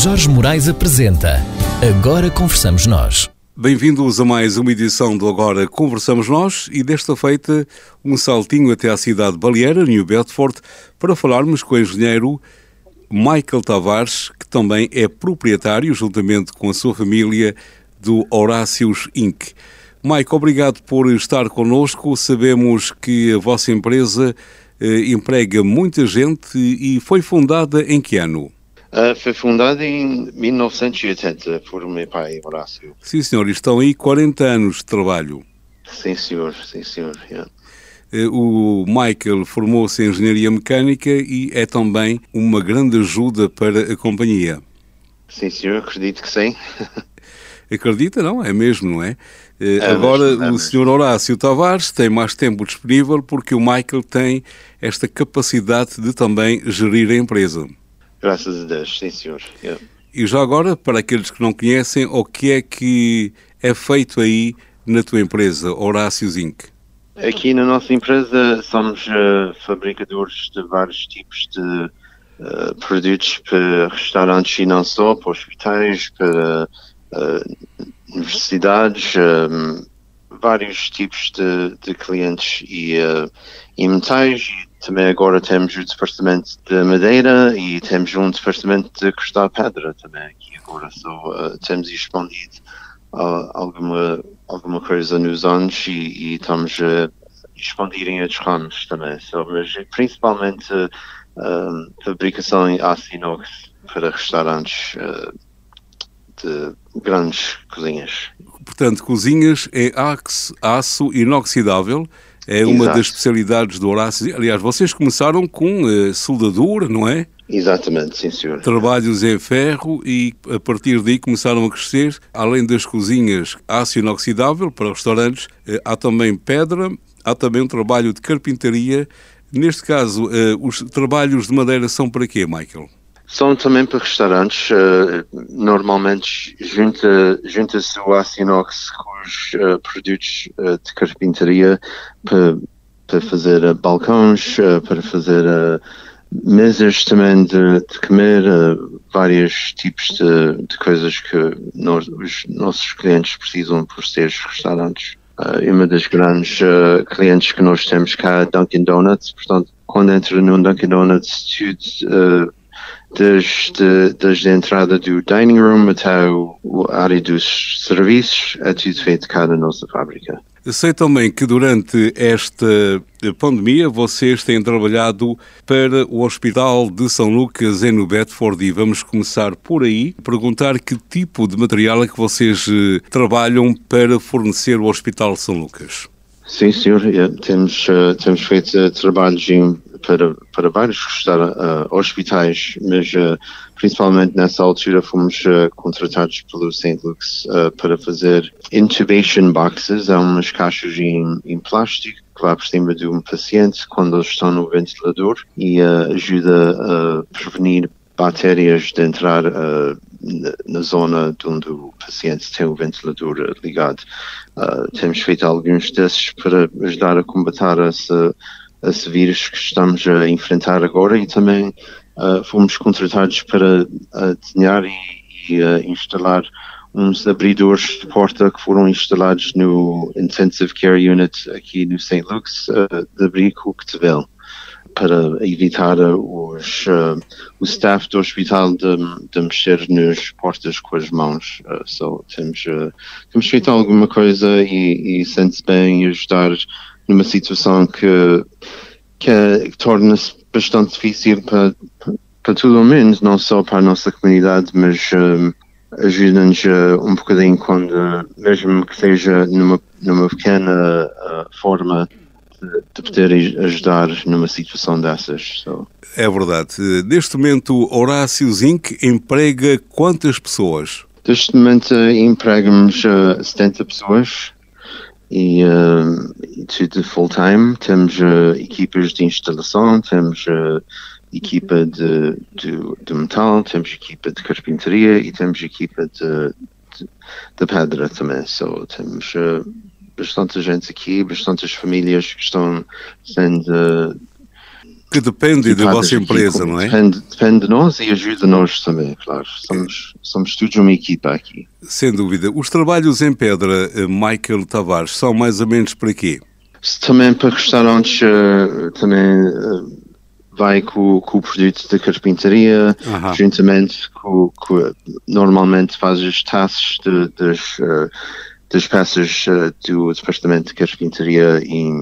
Jorge Moraes apresenta Agora Conversamos Nós. Bem-vindos a mais uma edição do Agora Conversamos Nós e desta feita um saltinho até à cidade baleeira, New Bedford, para falarmos com o engenheiro Michael Tavares, que também é proprietário, juntamente com a sua família, do Horácios Inc. Mike, obrigado por estar connosco. Sabemos que a vossa empresa emprega muita gente e foi fundada em que ano? Foi fundada em 1980 por meu pai, Horácio. Sim, senhor. Estão aí 40 anos de trabalho. Sim, senhor. Sim, senhor. Yeah. O Michael formou-se em Engenharia Mecânica e é também uma grande ajuda para a companhia. Sim, senhor. Acredito que sim. Acredita? Não? É mesmo, não é? Agora, o Sr. Horácio Tavares tem mais tempo disponível porque o Michael tem esta capacidade de também gerir a empresa. Graças a Deus, sim, senhor. Yeah. E já agora, para aqueles que não conhecem, o que é feito aí na tua empresa, Horácios Inc? Aqui na nossa empresa somos fabricadores de vários tipos de produtos para restaurantes e não só, para hospitais, para universidades, vários tipos de clientes e metais. E também agora temos o departamento de madeira e temos um departamento de cristal pedra também aqui agora. Temos expandido alguma coisa nos anos e estamos a expandir em outros ramos também. Mas principalmente fabricação em aço inox para restaurantes de grandes cozinhas. Portanto, cozinhas é aço inoxidável, é uma das especialidades do Horácio. Aliás, vocês começaram com soldadura, não é? Exatamente, sim, senhor. Trabalhos em ferro e a partir daí começaram a crescer. Além das cozinhas aço inoxidável para restaurantes, há também pedra, há também um trabalho de carpintaria. Neste caso, os trabalhos de madeira são para quê, Michael? São também para restaurantes. Normalmente junta-se o aço inox com os produtos de carpintaria para fazer balcões, para fazer mesas também de comer, vários tipos de coisas que os nossos clientes precisam por ser restaurantes. Uma das grandes clientes que nós temos cá é Dunkin' Donuts. Portanto, quando entra no Dunkin' Donuts, tudo desde a entrada do dining room até a área dos serviços, é tudo feito cá na nossa fábrica. Sei também que durante esta pandemia vocês têm trabalhado para o Hospital de São Lucas em New Bedford e vamos começar por aí, perguntar que tipo de material é que vocês trabalham para fornecer o Hospital de São Lucas. Sim, senhor. Temos feito trabalhos para vários hospitais, mas principalmente nessa altura fomos contratados pelo St. Luke's para fazer intubation boxes, há umas caixas em plástico que vai por cima de um paciente quando eles estão no ventilador e ajuda a prevenir bactérias de entrar na zona onde o paciente tem o ventilador ligado. Temos feito alguns desses para ajudar a combater esse vírus que estamos a enfrentar agora e também fomos contratados para desenhar e instalar uns abridores de porta que foram instalados no Intensive Care Unit aqui no St. Luke's de abrir coquetel para evitar o staff do hospital de mexer nas portas com as mãos. Temos feito alguma coisa e sente-se bem ajudar numa situação que torna-se bastante difícil para todo o mundo, não só para a nossa comunidade, mas ajuda-nos um bocadinho quando, mesmo que seja numa pequena forma, de poder ajudar numa situação dessas. É verdade. Neste momento, o Horácios Inc. emprega quantas pessoas? Neste momento, empregamos 70 pessoas e tudo full-time. Temos equipas de instalação, temos equipa de metal, temos equipa de carpintaria e temos equipa de pedra também. Temos bastante gente aqui, bastantes famílias que estão sendo que depende da vossa empresa, não é? Depende de nós e ajuda-nos também, claro. Somos todos uma equipa aqui. Sem dúvida. Os trabalhos em pedra, Michael Tavares, são mais ou menos para quê? Também para restaurantes, também vai com o produto da carpintaria, juntamente com normalmente faz as taças das peças do departamento de carpintaria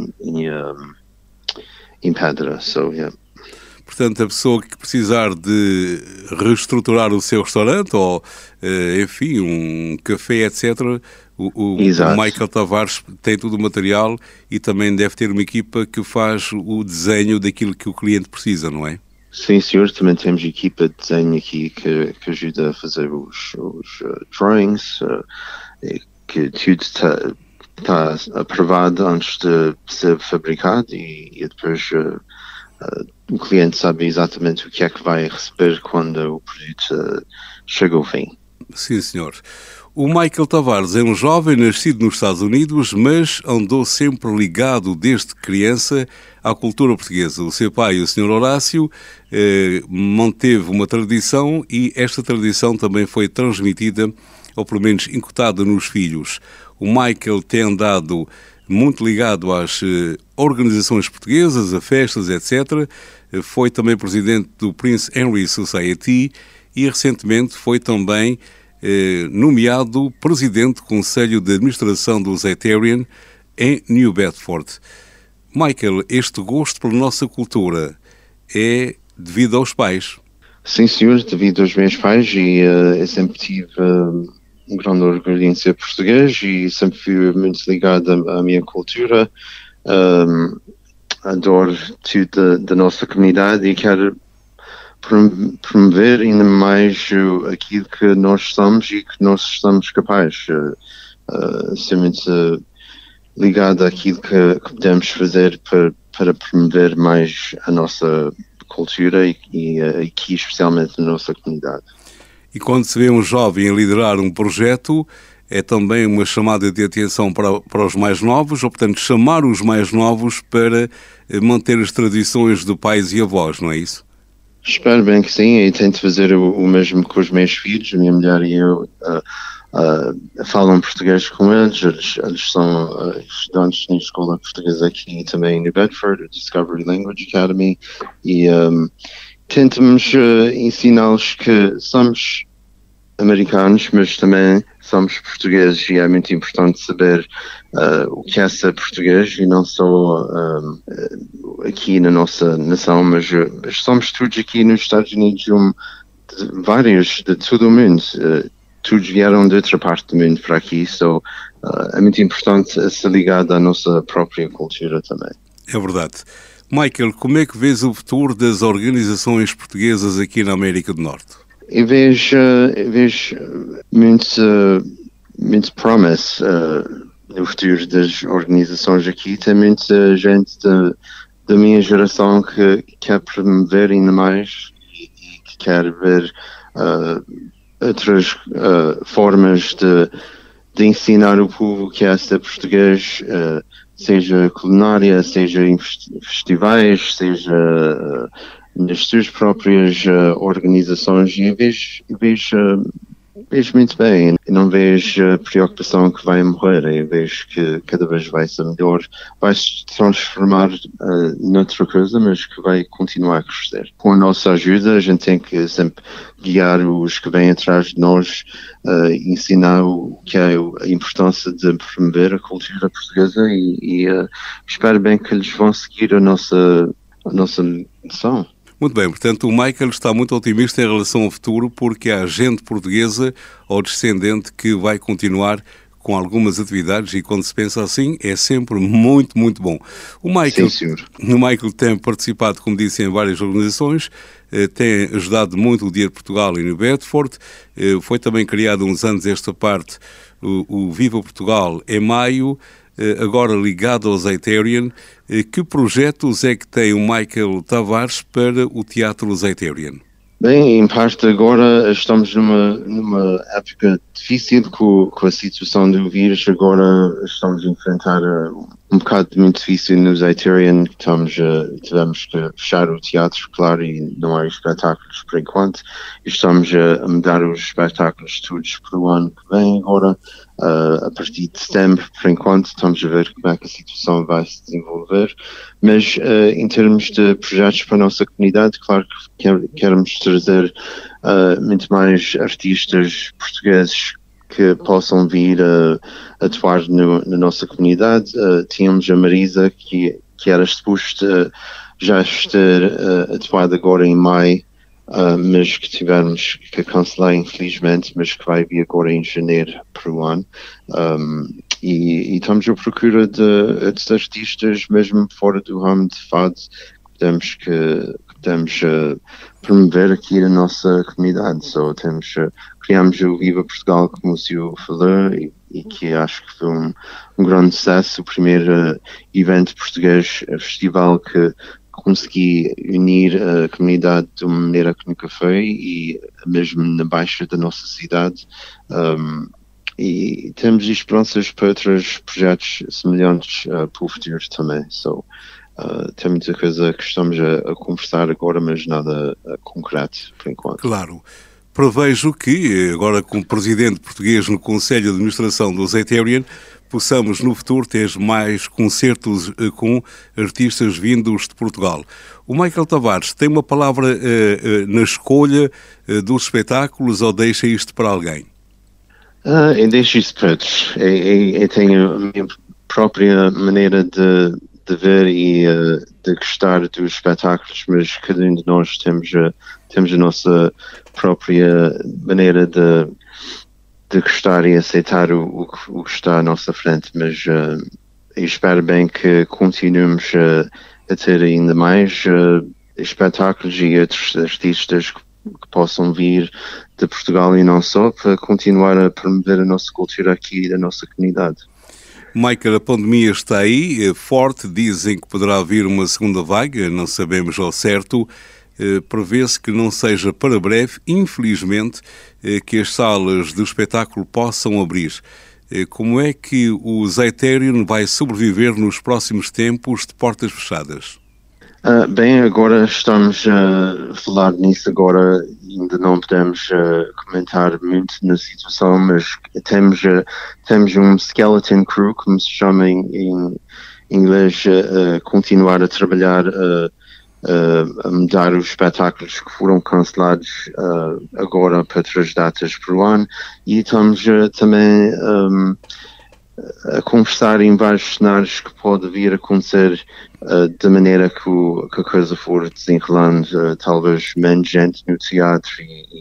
em pedra. Portanto, a pessoa que precisar de reestruturar o seu restaurante ou, enfim, um café, etc., o Michael Tavares tem todo o material e também deve ter uma equipa que faz o desenho daquilo que o cliente precisa, não é? Sim, senhor. Também temos equipa de desenho aqui que ajuda a fazer os drawings, que tudo está aprovado antes de ser fabricado e depois o cliente sabe exatamente o que é que vai receber quando o produto chega ao fim. Sim, senhor. O Michael Tavares é um jovem nascido nos Estados Unidos, mas andou sempre ligado desde criança à cultura portuguesa. O seu pai, o Sr. Horácio, manteve uma tradição e esta tradição também foi transmitida, ou pelo menos incutada nos filhos. O Michael tem andado muito ligado às organizações portuguesas, a festas, etc. Foi também presidente do Prince Henry Society e recentemente foi também nomeado presidente do Conselho de Administração do Zeiterion em New Bedford. Michael, este gosto pela nossa cultura é devido aos pais? Sim, senhor, devido aos meus pais e eu sempre tive um grande orgulho em ser português e sempre fui muito ligado à minha cultura. Adoro tudo da nossa comunidade e quero promover ainda mais aquilo que nós somos e que nós estamos capazes. Ser muito ligado àquilo que podemos fazer para promover mais a nossa cultura e aqui especialmente na nossa comunidade. E quando se vê um jovem a liderar um projeto, é também uma chamada de atenção para os mais novos, ou portanto chamar os mais novos para manter as tradições de pais e avós, não é isso? Espero bem que sim, e tento fazer o mesmo com os meus filhos. A minha mulher e eu falam português com eles. Eles são estudantes na escola portuguesa aqui também em New Bedford, o Discovery Language Academy, e tentamos ensiná-los que somos americanos, mas também somos portugueses e é muito importante saber o que é ser português e não só aqui na nossa nação, mas somos todos aqui nos Estados Unidos, vários de todo o mundo, todos vieram de outra parte do mundo para aqui, é muito importante ser ligado à nossa própria cultura também. É verdade. Michael, como é que vês o futuro das organizações portuguesas aqui na América do Norte? Eu vejo muito promesse no futuro das organizações aqui. Tem muita gente da minha geração que quer promover ainda mais e que quer ver outras formas de ensinar o povo que é ser português, seja culinária, seja em festivais, seja nas suas próprias organizações, e eu vejo muito bem. Eu não vejo a preocupação que vai morrer, eu vejo que cada vez vai ser melhor, vai se transformar noutra coisa, mas que vai continuar a crescer. Com a nossa ajuda, a gente tem que sempre guiar os que vêm atrás de nós, ensinar o que é a importância de promover a cultura portuguesa e espero bem que eles vão seguir a nossa lição. Muito bem, portanto o Michael está muito otimista em relação ao futuro porque há gente portuguesa ou descendente que vai continuar com algumas atividades e quando se pensa assim é sempre muito, muito bom. O Michael tem participado, como disse, em várias organizações, tem ajudado muito o Dia de Portugal em New Bedford, foi também criado uns anos esta parte o Viva Portugal em maio, agora ligado ao Zeiterion. Que projetos é que tem o Michael Tavares para o Teatro Zeiterion? Bem, em parte agora estamos numa época difícil com a situação do vírus. Agora estamos a enfrentar um bocado muito difícil nos Ethereum. Tivemos que fechar o teatro, claro, e não há espetáculos por enquanto. Estamos a mudar os espetáculos todos para o ano que vem agora. A partir de setembro, por enquanto, estamos a ver como é que a situação vai se desenvolver. Mas em termos de projetos para a nossa comunidade, claro que queremos trazer muito mais artistas portugueses que possam vir a atuar na nossa comunidade. Tínhamos a Marisa, que era suposto já ter atuado agora em maio, mas que tivemos que cancelar, infelizmente, mas que vai vir agora em janeiro para o ano. E estamos à procura de artistas, mesmo fora do ramo de fado, que podemos promover aqui na nossa comunidade. Criamos o Viva Portugal, como o senhor falou, e que acho que foi um grande sucesso, o primeiro evento português, festival que consegui unir a comunidade de uma maneira que nunca foi, e mesmo na baixa da nossa cidade. E temos esperanças para outros projetos semelhantes para o futuro também. Tem muita coisa que estamos a conversar agora, mas nada concreto por enquanto. Claro. Prevejo que, agora como presidente português no Conselho de Administração do Ethereum, possamos no futuro ter mais concertos com artistas vindos de Portugal. O Michael Tavares tem uma palavra na escolha dos espetáculos, ou deixa isto para alguém? Eu deixo isso para outros. Eu tenho a minha própria maneira de ver e de gostar dos espetáculos, mas cada um de nós temos a nossa própria maneira de gostar e aceitar o que está à nossa frente. Mas eu espero bem que continuemos a ter ainda mais espetáculos e outros artistas que possam vir de Portugal e não só, para continuar a promover a nossa cultura aqui e da nossa comunidade. Michael, a pandemia está aí, forte, dizem que poderá vir uma segunda vaga, não sabemos ao certo. Prevê-se que não seja para breve, infelizmente, que as salas de espetáculo possam abrir. Como é que o Ethereum vai sobreviver nos próximos tempos de portas fechadas? Bem, agora estamos a falar nisso agora, ainda não podemos comentar muito na situação, mas temos um skeleton crew, como se chama em inglês, a continuar a trabalhar, a mudar os espetáculos que foram cancelados agora para outras datas para o ano, e estamos também a conversar em vários cenários que pode vir a acontecer da maneira que a coisa for desenrolando, talvez menos gente no teatro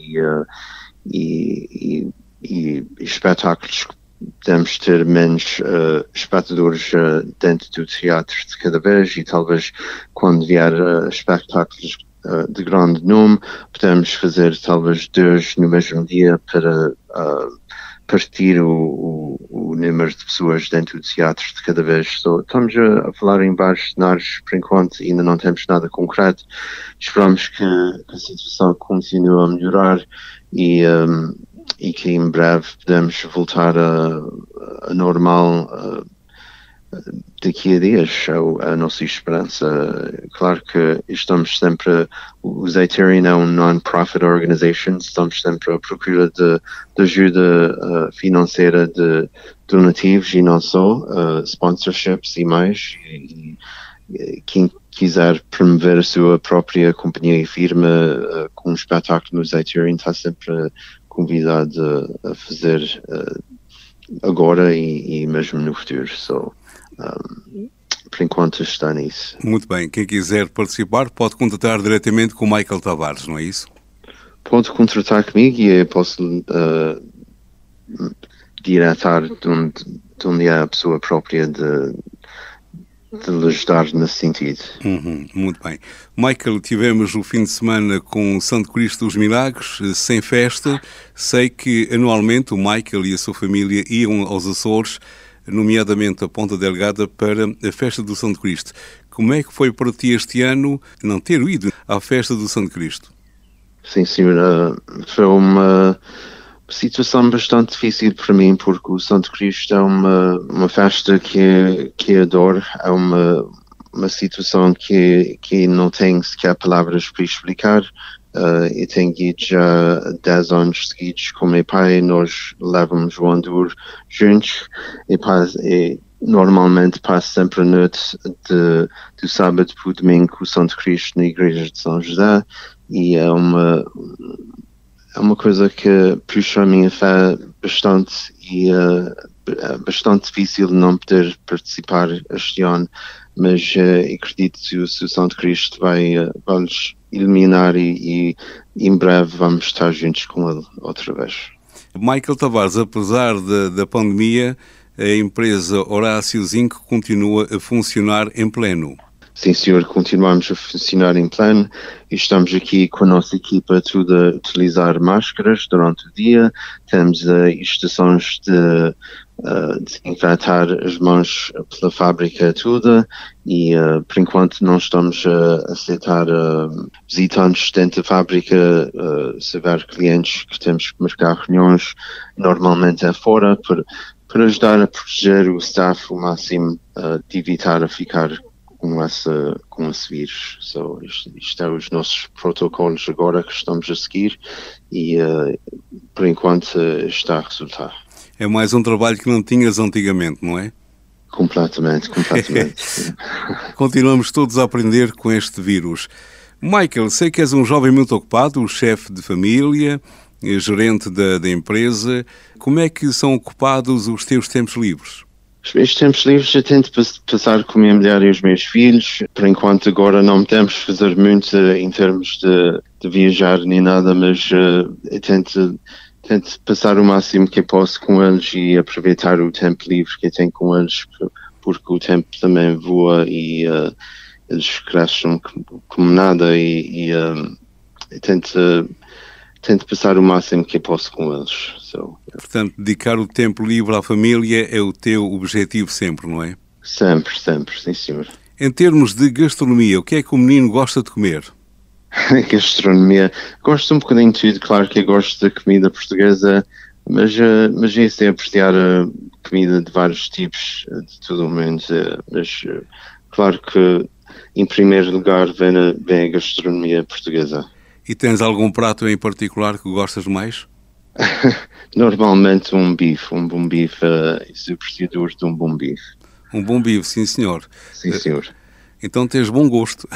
e espetáculos que podemos ter menos espectadores dentro do teatro de cada vez, e talvez quando vier espetáculos de grande nome podemos fazer talvez 2 no mesmo dia para partir o número de pessoas dentro do teatro de cada vez. Estamos a falar em vários cenários por enquanto, ainda não temos nada concreto. Esperamos que a situação continue a melhorar e que em breve podemos voltar a normal daqui a dias, a nossa esperança. Claro que estamos sempre, o Ethereum é um non-profit organization, estamos sempre à procura de ajuda financeira, de donativos e não só, sponsorships e mais. E quem quiser promover a sua própria companhia e firma com um espetáculo no Ethereum está sempre convidado a fazer agora e mesmo no futuro. Por enquanto está nisso. Muito bem. Quem quiser participar pode contatar diretamente com o Michael Tavares, não é isso? Pode contratar comigo e eu posso diretar de onde é a pessoa própria de lhe ajudar nesse sentido. Muito bem. Michael, tivemos o fim de semana com o Santo Cristo dos Milagres, sem festa. Sei que anualmente o Michael e a sua família iam aos Açores, nomeadamente a Ponta Delgada, para a festa do Santo Cristo. Como é que foi para ti este ano não ter ido à festa do Santo Cristo? Sim, senhora. Foi uma Situação bastante difícil para mim, porque o Santo Cristo é uma festa que adoro, é uma situação que não tenho sequer palavras para explicar. Eu tenho ido já 10 anos seguidos com meu pai, nós levamos o Andur juntos e normalmente passo sempre a noite do sábado para o domingo com o Santo Cristo na igreja de São José, e é uma coisa que puxa a minha fé bastante, e é bastante difícil não poder participar este ano, mas acredito que o Santo Cristo vai-nos iluminar e em breve vamos estar juntos com ele outra vez. Michael Tavares, apesar da pandemia, a empresa Horácio Zinc continua a funcionar em pleno. Sim, senhor, continuamos a funcionar em pleno e estamos aqui com a nossa equipa toda a utilizar máscaras durante o dia. Temos estações de desinfetar as mãos pela fábrica toda e, por enquanto, não estamos a aceitar visitantes dentro da fábrica. Se houver clientes que temos que marcar reuniões, normalmente é fora, para ajudar a proteger o staff o máximo, de evitar a ficar com esse vírus. Isto é os nossos protocolos agora que estamos a seguir e, por enquanto, está a resultar. É mais um trabalho que não tinhas antigamente, não é? Completamente. Continuamos todos a aprender com este vírus. Michael, sei que és um jovem muito ocupado, chefe de família, gerente da empresa. Como é que são ocupados os teus tempos livres? Os meus tempos livres eu tento passar com a minha mulher e os meus filhos. Por enquanto agora não podemos fazer muito em termos de viajar nem nada, mas eu tento passar o máximo que eu posso com eles e aproveitar o tempo livre que eu tenho com eles, porque o tempo também voa e eles crescem como nada e eu tento passar o máximo que eu posso com eles. Portanto, dedicar o tempo livre à família é o teu objetivo sempre, não é? Sempre, sim senhor. Em termos de gastronomia, o que é que o menino gosta de comer? Gastronomia, gosto um bocadinho de tudo. Claro que eu gosto da comida portuguesa, mas eu sei apreciar a comida de vários tipos, de todo o mundo, mas claro que em primeiro lugar vem a gastronomia portuguesa. E tens algum prato em particular que gostas mais? Normalmente um bom bife, sou apreciador de um bom bife. Um bom bife, sim senhor. Sim senhor. Então tens bom gosto.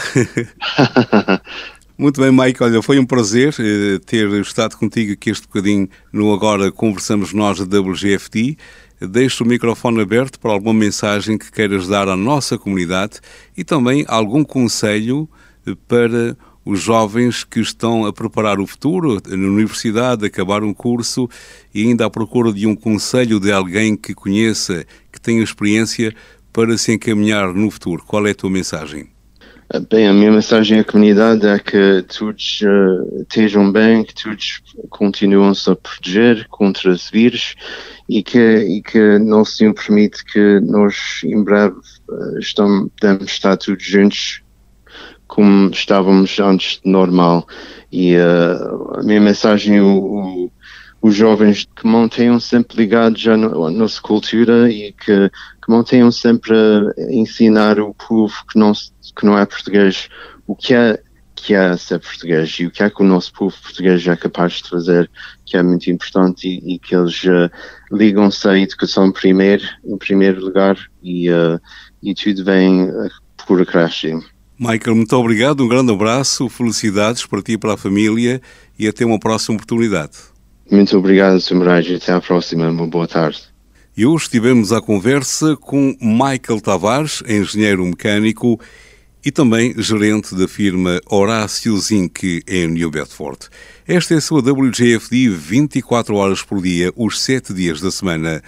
Muito bem, Mike, olha, foi um prazer ter estado contigo aqui este bocadinho no Agora Conversamos Nós da WGFT. Deixo o microfone aberto para alguma mensagem que queiras dar à nossa comunidade e também algum conselho para os jovens que estão a preparar o futuro na universidade, acabar um curso e ainda à procura de um conselho de alguém que conheça, que tenha experiência para se encaminhar no futuro. Qual é a tua mensagem? Bem, a minha mensagem à comunidade é que todos estejam bem, que todos continuem-se a proteger contra esse vírus e que Nosso Senhor permite que nós em breve podemos estar todos juntos como estávamos antes de normal. E a minha mensagem os jovens que mantenham sempre ligados à nossa cultura e que mantenham sempre a ensinar o povo que não é português o que é ser português e o que é que o nosso povo português é capaz de fazer, que é muito importante, e que eles ligam-se à educação em primeiro lugar e tudo vem por acréscimo. Michael, muito obrigado, um grande abraço, felicidades para ti e para a família e até uma próxima oportunidade. Muito obrigado, Sr. Moraes, e até à próxima. Uma boa tarde. E hoje estivemos à conversa com Michael Tavares, engenheiro mecânico e também gerente da firma Horácio Zinc em New Bedford. Esta é a sua WGFT 24 horas por dia, os 7 dias da semana,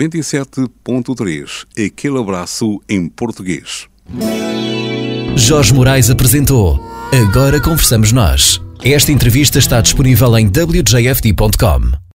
97.3. Aquele abraço em português. Jorge Moraes apresentou Agora Conversamos Nós. Esta entrevista está disponível em wjft.com.